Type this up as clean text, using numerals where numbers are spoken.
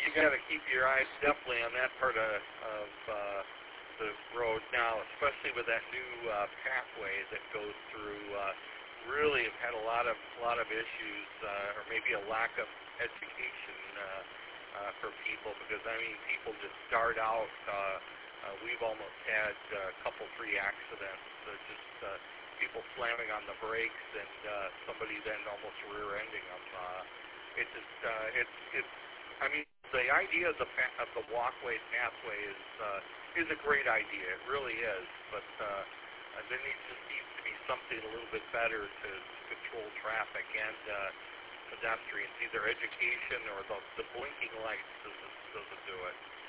you got to keep your eyes definitely on that part of the road now, especially with that new pathway that goes through. Really have had a lot of issues, or maybe a lack of education for people, because I mean people just start out. We've almost had a couple, 3 accidents, just people slamming on the brakes and somebody then almost rear-ending them. It's. I mean, the idea of the walkway pathway is a great idea. It really is, but there needs to be something a little bit better to control traffic and pedestrians. Either education or the blinking lights doesn't do it.